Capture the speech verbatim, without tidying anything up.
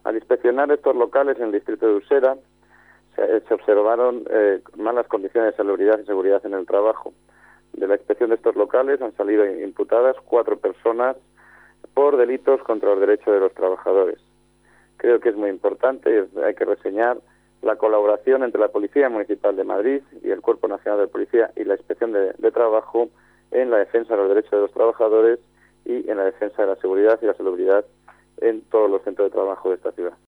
Al inspeccionar estos locales en el distrito de Usera, se, se observaron eh, malas condiciones de salubridad y seguridad en el trabajo. De la inspección de estos locales han salido imputadas cuatro personas por delitos contra los derechos de los trabajadores. Creo que es muy importante, hay que reseñar la colaboración entre la Policía Municipal de Madrid y el Cuerpo Nacional de Policía y la Inspección de, de Trabajo en la defensa de los derechos de los trabajadores y en la defensa de la seguridad y la salubridad en todos los centros de trabajo de esta ciudad.